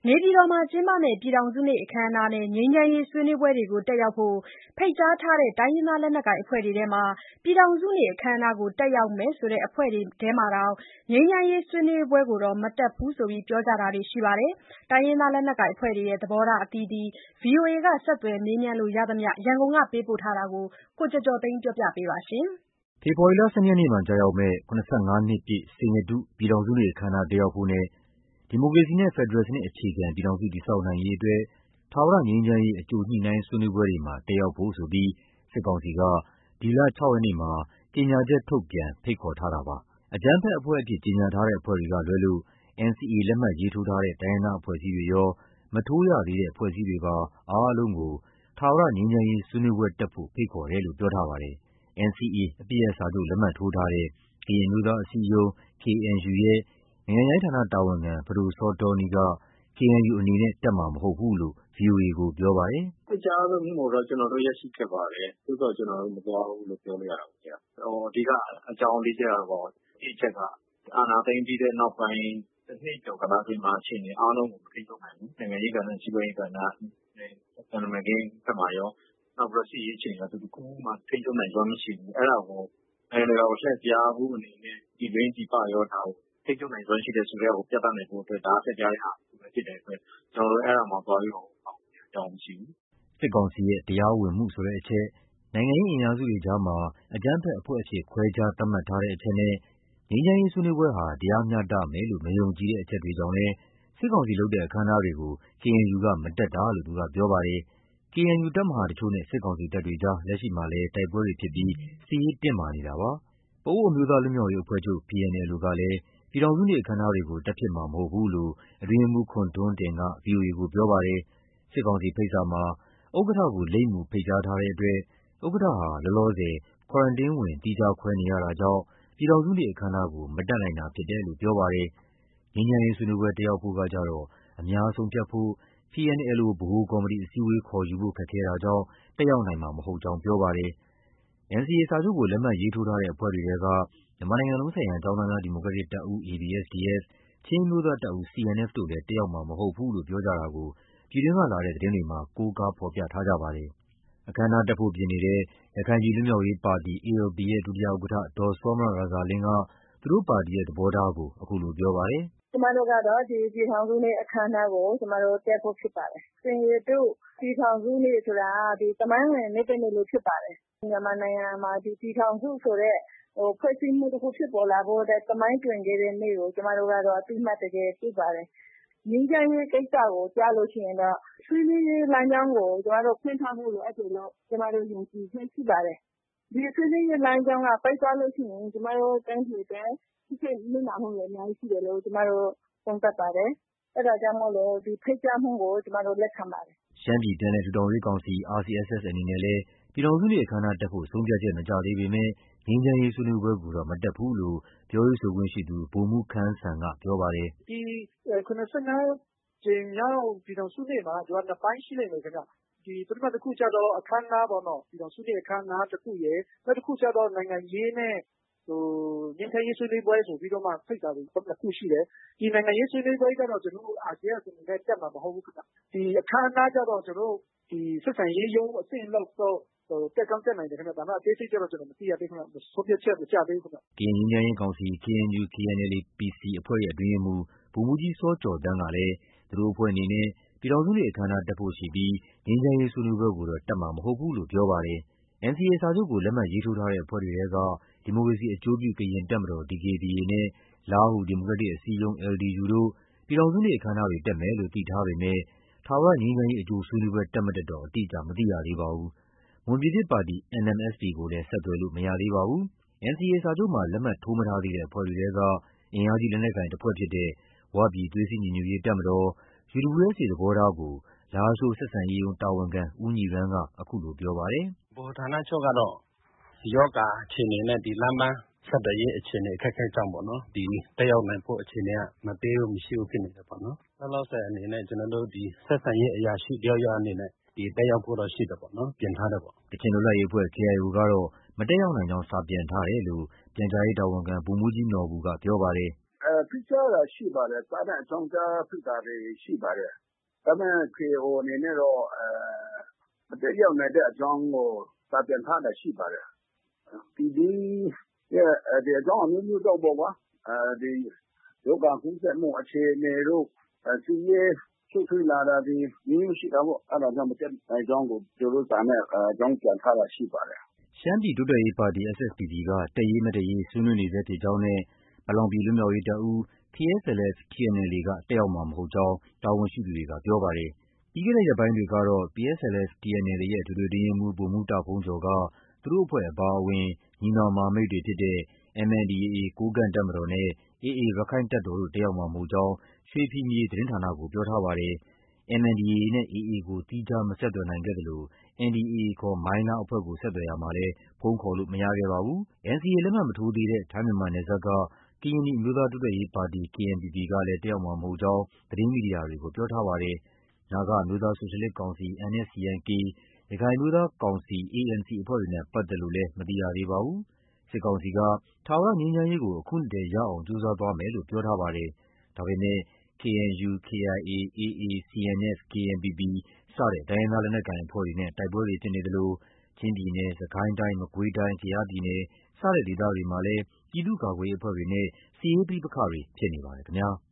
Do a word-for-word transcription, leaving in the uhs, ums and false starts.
နေပြည်တော်မှာကျင်းပမယ့်ပြည်ထောင်စုနေ့အခမ်းအနားနဲ့ငြိမ်းချမ်းရေးဆွေးနွေးပွဲတွေကိုတက်ရောက်ဖို့ဖိတ်ကြားထားတဲ့တိုင်းရင်းသားလက်နက်ကိုင်အဖွဲ့တွေထဲမှာပြည်ထောင်စုနေ့အခမ်းအနားကိုတက်ရောက်မယ်ဆိုတဲ့အဖွဲ့တွေထဲမှာတောင်ငြိမ်းချမ်းရေးဆွေးနွေးပွဲကိုတော့မတက်ဘူးဆိုပြီးပြောကြတာတွေရှိပါတယ်။တိုင်းရင်းသားလက်နက်ကိုင်အဖွဲ့တွေရဲ့သဘောထားအသီးသီး ဗွီအိုအေကဆက်သွယ်မေးမြန်းလို့ရသမျှရန်ကုန်ကပေးပို့ထားတာကိုကိုကျော်ကျော်သိန်းပြောပြပေးပါမယ်။ဖေဖော်ဝါရီလ ၁၂ ရက်နေ့မှာကျရောက်မယ့် ၇၅ နှစ်ပြည့်စိန်ရတုပြည်ထောင်စုနေ့အခမ်းအနားတက်ရောက်ဖို့နဲ့ဒီမိုကရေစီနဲ့ဖက်ဒရယ်စနစ်အခြေခံပြည်ထောင်စုတည်ဆောက်နိုင်ရေးအတွက်ထာဝရငြိမ်းချမ်းရေးအကျိုးညှိနှိုင်းဆွေးနွေးပွဲတွေမှာတက်ရောက်ဖို့ဆိုပြီးစစ်ကောင်စီကဒီလ ၆ ရက်နေ့မှာကြေညာချက်ထုတ်ပြန်ဖိတ်ခေါ်ထားတာပါ။အကြမ်းဖက်အဖွဲ့အဖြစ်ကြေညာထားတဲ့အဖွဲ့တွေကလွဲလို့ အန်စီအေ လက်မှတ်ရေးထိုးထားတဲ့တိုင်းရင်းသားအဖွဲ့အစည်းတွေရောမထိုးရသေးတဲ့အဖွဲ့အစည်းတွေပါအားလုံးကိုထာဝရငြိမ်းချမ်းရေးဆွေးနွေးပွဲတက်ဖို့ဖိတ်ခေါ်တယ်လို့ပြောထားပါတယ်။ အန်စီအေ အပစ်ရပ်စာချုပ်လက်မှတ်ထိုးထားတဲ့ကရင်အမျိုးသားအစည်းအရုံး ကေအန်ယူ ရဲ့နိုင်ငံခြားရေးဌာနတာဝန်ခံပဒိုစောတောနီးက ကေအန်ယူ အနေနဲ့တက်မှာမဟုတ်ဘူးလို့ ဗွီအိုအေကိုပြောပါတယ်။ “ဖိတ်ကြားမှုကိုတော့ကျနော်တို့ရရှိခဲ့ပါတယ်။သို့သော်ကျနော်တို့မသွားဘူးလို့ပြောလို့ရတာပေါ့ဗျာ။အဓိကအကြောင်းလေးချက်ကတော့တစ်အချက်ကအာဏာသိမ်းပြီးတဲ့နောက်ပိုင်းတစ်နှစ်ကျော်ကာလအတွင်းမှာအခြေအနေအားလုံးကိုမထိန်းချုပ်နိုင်ဘူး။နိုင်ငံရေးကဏ္ဍ၊စီးပွားရေးကဏ္ဍနဲ့သံတမန်ရေးဘက်မှာရောနောက်ပြီးတော့စစ်ရေးအခြေအနေကတခုမှထိန်းချုပ်နိုင်စွမ်းမရှိဘူး။အဲဒါကိုနိုင်ငံတကာကိုလှည့်ဖြားမှုအနေနဲ့ပြည်တွင်းပြည်ပရောဒါကိုထိန်းချုပ်နိုင်စွမ်းရှိတယ်ဆိုတဲ့ဟာကိုပြသနိုင်ဖို့အတွက်ဒါကလှည့်ဖြားတဲ့ဟာပဲဖြစ်တဲ့အတွက်ကျနော်တို့အဲဒါမှာသွားပြီးတော့အောင်မြင်အကြောင်းမရှိဘူး။ ”စစ်ကောင်စီရဲ့တရားဝင်မှုဆိုတဲ့အချက်၊နိုင်ငံရေးအင်အားစုတွေကြားမှာအကြမ်းဖက်အဖွဲ့အဖြစ်ခွဲခြားသတ်မှတ်ထားတဲ့အချက်နဲ့ငြိမ်းချမ်းရေးဆွေးနွေးပွဲဟာတရားမျှတမယ်လို့မယုံကြည်တဲ့အချက်တွေကြောင့်လည်းစစ်ကောင်စီလုပ်တဲ့အခမ်းအနားတွေကို ကေအန်ယူကမတက်တာလို့သူကပြောပါတယ်။ ကေအန်ယူတပ်မဟာတချို့နဲ့စစ်ကောင်စီတပ်တွေကြားလက်ရှိမှာလည်းတိုက်ပွဲတွေဖြစ်ပြီးစစ်ရေးတင်းမာနေတာပါ။ပအိုဝ်းအမျိုးသားလွတ်မြောက်ရေးအဖွဲ့ချုပ် ပီအန်အယ်လ်အို ကလည်းပြည်ထောင်စုနေ့အခမ်းအနားတွေကိုတက်ဖြစ်မှာမဟုတ်ဘူးလို့အတွင်းရေးမှူးခွန်ထွန်းတင်က ဗွီအိုအေကိုပြောပါတယ်။စစ်ကောင်စီဖိတ်စာမှာဥက္ကဋ္ဌကိုလိပ်မူဖိတ်ကြားထားတဲ့အတွက်ဥက္ကဋ္ဌဟာလောလောဆယ် Quarantine ဝင်သီးခြားခွဲနေရတာကြောင့်ပြည်ထောင်စုနေ့အခမ်းအနားကိုမတက်နိုင်တာဖြစ်တယ်လို့ပြောပါတယ်။ငြိမ်းချမ်းရေးဆွေးနွေးပွဲတက်ရောက်ဖို့ကကျတော့အများဆုံးဖြတ်ဖို့ ပီအန်အယ်လ်အို ဗဟိုကော်မတီအစည်းအဝေးခေါ်ယူဖို့ခက်ခဲတာကြောင့်တက်ရောက်နိုင်မှာမဟုတ်ကြောင်းပြောပါတယ်။ အန်စီအေ စာချုပ်ကိုလက်မှတ်ရေးထိုးထားတဲ့အဖွဲ့တွေထဲကမြန်မာနိုင်ငံလုံးဆိုင်ရာကျောင်းသားများဒီမိုကရက်တစ်တပ်ဦး အေဘီအက်စ်-ဒီအက်ဖ်၊ ချင်းအမျိုးသားတပ်ဦး စီအန်အက်ဖ် တို့လည်းတက်ရောက်မှာမဟုတ်ဘူးလို့ပြောကြတာကိုပြည်တွင်းကလာတဲ့သတင်းတွေမှာကိုးကားဖော်ပြထားကြပါတယ်။အခမ်းအနားတက်ဖို့ပြင်နေတဲ့ရခိုင်ပြည်လွတ်မြောက်ရေးပါတီ အေအယ်လ်ပီ ရဲ့ဒုတိယဥက္ကဋ္ဌဒေါ်စောမြရာဇာလင်းကသူတို့ပါတီရဲ့သဘောထားကိုအခုလိုပြောပါတယ်။“ကျမတို့ကတော့ဒီပြည်ထောင်စုနေ့အခမ်းအနားကိုကျမတို့တက်ဖို့ဖြစ်ပါတယ်။စိန်ရတုပြည်ထောင်စုနေ့ဆိုတာဒီသမိုင်းဝင်နေ့တစ်နေ့လေးဖြစ်ပါတယ်။မြန်မာနိုင်ငံမှာဒီပြည်ထောင်စုဆိုတဲ့ဖွဲ့စည်းမှုတစ်ခုဖြစ်ပေါ်လာဖို့အတွက်သမိုင်းတွင်ခဲ့တဲ့နေ့ကိုကျမတို့ကတော့အသိအမှတ်တကယ်ပြုပါတယ်။ငြိမ်းချမ်းရေးကိစ္စကိုကြားလို့ရှိရင်တော့ဆွေးနွေးရေးလမ်းကြောင်းကိုကျမတို့ဖွင့်ထားဖို့လိုအပ်တယ်လို့ကျမတို့ယုံကြည်ချက်ရှိပါတယ်။ဒီဆွေးနွေးရေးလမ်းကြောင်းကပိတ်သွားလို့ရှိရင်ကျမတို့တိုင်းပြည်အတွက်ထိခိုက်နစ်နာမှုတွေအများကြီးရှိတယ်လို့ကျမတို့သုံးသပ်ပါတယ်။အဲဒါကြောင့်မို့လို့ဒီဖိတ်ကြားမှုကိုကျမတို့လက်ခံပါတယ်။ရှမ်းပြည်ပြန်လည်ထူထောင်ရေးကောင်စီ အာရ်စီအက်စ်အက်စ် အနေနဲ့လည်းပြည်ထောင်စုနေ့အခမ်းအနားတက်ဖို့ဆုံးဖြတ်ချက်မကျသေးပေမဲ့ငြိမ်းချမ်းရေးဆွေးနွေးပွဲကိုတော့မတက်ဘူးလို့ပြောရေးဆိုခွင့်ရှိသူဗိုလ်မှူးခမ်းစံကပြောပါတယ်။ဒီ၇၅ကြိမ်မြောက်ပြည်ထောင်စုနေ့မှာသူကနှစ်ပိုင်းရှိလိမ့်မယ်ခင်ဗျ။ဒီပထမတစ်ခုကျတော့အခမ်းအနားပေါ့နော်ပြည်ထောင်စုနေ့အခမ်းအနားတစ်ခုရယ်နောက်တစ်ခုကျတော့နိုင်ငံရေးနဲ့ဟိုငြိမ်းချမ်းရေးဆွေးနွေးပွဲဆိုပြီးတော့မှဖိတ်တာတွေနှစ်ခုရှိတယ်။ဒီနိုင်ငံရေးဆွေးနွေးပွဲကျတော့ကျွန်တော်တို့အာဆီယံအနေနဲ့တက်မှာမဟုတ်ဘူးခင်ဗျ။ဒီအခမ်းအနားကျတော့ကျွန်တော်တို့ဒီဆက်ဆံရေးရုံးအဆင့်လောက်တော့ဟိုတက်ကောင်းတက်နိုင်တယ်ခင်ဗျ။ဒါပေမဲ့အသေးစိတ်ကျတော့ကျွန်တော်မသိရသေးဘူးခင်ဗျ။ဆုံးဖြတ်ချက်မကျသေးဘူးခင်ဗျ။ကရင်ငြိမ်းချမ်းရေးကောင်စီ ကေအန်ယူ ကေအန်အယ်လ်အေ ပီစီ အဖွဲ့ရဲ့အတွင်းရေးမှူးဗိုလ်မှူးကြီးစောကျော်သန်းကလည်းသူတို့အဖွဲ့အနေနဲ့ပြည်ထောင်စုနေ့အခမ်းအနားတက်ဖို့ရှိပြီးငြိမ်းချမ်းရေးဆွေးနွေးပွဲကိုတော့တက်မှာမဟုတ်ဘူးလို့ပြောပါတယ်။ အန်စီအေ စာချုပ်ကိုလက်မှတ်ရေးထိုးထားတဲ့အဖွဲ့တွေထဲကဒီမိုကရေစီအကျိုးပြုကရင်တပ်မတော် ဒီကေဘီအေ နဲ့လားဟူဒီမိုကရက်တစ်အစည်းအရုံး အယ်လ်ဒီယူ တို့ပြည်ထောင်စုနေ့အခမ်းအနားတွေတက်မယ်လို့သိထားပေမဲ့ထာဝရငြိမ်းချမ်းရေးအကျိုးဆွေးနွေးပွဲတက်မတက်တော့အတိအကျမသိရသေးပါဘူး။မွန်ပြည်သစ်ပါတီ အန်အမ်အက်စ်ပီ ကိုလည်းဆက်သွယ်လို့မရသေးပါဘူး။ အန်စီအေ စာချုပ်မှာလက်မှတ်ထိုးမထားသေးတဲ့အဖွဲ့တွေထဲကအင်အားကြီးလက်နက်ကိုင်တဖွဲ့ဖြစ်တဲ့ဝပြည်သွေးစည်းညီညွတ်ရေးတပ်မတော် ယူဒိုဗူအက်စ်အေ သဘောထားကိုလားရှိုးဆက်ဆံရေးရုံးတာဝန်ခံဦးညီရမ်းကအခုလိုပြောပါတယ်။ဗဟိုဌာနချုပ်ကတော့ရောဂါအခြေအနေနဲ့ဒီလမ်းပန်းဆက်သွယ်ရေးအခြေအနေအခက်အခဲကြောင့်ပေါ့နော်ဒီတက်ရောက်နိုင်ဖို့အခြေအနေကမပေးဘူးမရှိဘူးဖြစ်နေတယ်ပေါ့နော်လောလောဆယ်အနေနဲ့ကျွန်တော်တို့ဒီဆက်ဆံရေးအရာရှိတယောက်ယောက်အနေနဲ့ဒီတက်ရောက်ဖို့တော့ရှိတယ်ပေါ့နော်ပြင်ထားတယ်ပေါ့ကချင်လွတ်လပ်ရေးအဖွဲ့ ကေအိုင်အို ကတော့မတက်ရောက်နိုင်ကြောင်းစာပြန်ထားတယ်လို့ပြန်ကြားရေးတာဝန်ခံဗိုလ်မှူးကြီးနော်ဘူကပြောပါတယ်ခဖိတ်ကြားတာရှိပါတယ်။စာနဲ့အကြောင်းကြားဖိတ်တာတွေရှိပါတယ်။ဒါပေမဲ့ ကေအို အနေနဲ့တော့မတက်ရောက်နိုင်တဲ့အကြောင်းကိုစာပြန်ထားတာရှိပါတယ်။ပြည်တွင်းရဲ့အကြောင်းအမျိုးမျိုးကြောင့်ပေါ့ကွာ။ဒီရောဂါကူးစက်မှုအခြေအနေတို့စစ်ရေးရှုပ်ထွေးလာတာတွေမျိုးမျိုးရှိတာပေါ့။အဲဒါကြောင့်မတက်နိုင်ကြောင်းကိုကျနော်တို့စာနဲ့အကြောင်းပြန်ထားတာရှိပါတယ်။ရှမ်းပြည်တိုးတက်ရေးပါတီ S S P P ကတက်ရေးမတက်ရေးဆွေးနွေးနေဆဲဖြစ်ကြောင်းနဲ့ပလောင်ပြည်လွတ်မြောက်ရေးတပ်ဦး K S L F T N L A ကတက်ရောက်မှာမဟုတ်ကြောင်းတာဝန်ရှိသူတွေကပြောပါတယ်။ ပြီးခဲ့တဲ့ရက်ပိုင်းတွေကတော့ P S L F T N L A ရဲ့အထွေထွေအတွင်းရေးမှူးဗိုလ်မှူးတာဖုန်းကျော်ကသူတို့အဖွဲ့အပါအဝင်ညီနောင်မဟာမိတ်တွေဖြစ်တဲ့ M N D A A ကိုးကန့်တပ်မတော်နဲ့ A A ရက္ခိုင့်တပ်တော်တို့တက်ရောက်မှာမဟုတ်ကြောင်းရွှေဖီမြေသတင်းဌာနကိုပြောထားပါတယ်။ M N D A A နဲ့ A A ကိုသီးခြားမဆက်သွယ်နိုင်ခဲ့သလို N D A A ခေါ်မိုင်းလားအဖွဲ့ကိုဆက်သွယ်ရာမှာလည်းဖုန်းခေါ်လို့မရခဲ့ပါဘူး။ N C A လက်မှတ်မထိုးသေးတဲ့ ထိုင်းမြန်မာနယ်စပ်က ကရင်နီအမျိုးသားတိုးတက်ရေးပါတီ K N P P ကလည်းတက်ရောက်မှာမဟုတ်ကြောင်းသတင်းမီဒီယာတွေကိုပြောထားပါတယ်။ နာဂအမျိုးသားဆိုရှယ်လစ်ကောင်စီ N S C N K ၊ ရခိုင်အမျိုးသားကောင်စီ A N C အဖွဲ့တွေနဲ့ပတ်သက်လို့လည်းမသိရသေးပါဘူး။ စစ်ကောင်စီက ထာဝရငြိမ်းချမ်းရေးကိုအခုနှစ်ထဲရအောင်ကြိုးစားသွားမယ်လို့ပြောထားပါတယ်။ ဒါပေမဲ့ K N U ၊ K I A ၊ A A ၊ C N F ၊ K N P P စတဲ့တိုင်းရင်းသားလက်နက်ကိုင်အဖွဲ့တွေနဲ့တိုက်ပွဲတွေဖြစ်နေသလို ချင်းပြည်နယ်၊ စစ်ကိုင်းတိုင်း၊ မကွေးတိုင်း၊ ကယားပြည်နယ် စတဲ့ဒေသတွေမှာလည်းပြည်သူ့ကာကွယ်ရေးအဖွဲ့တွေနဲ့စစ်ရေးပဋိပက္ခတွေဖြစ်နေပါတယ်ခင်ဗျာ။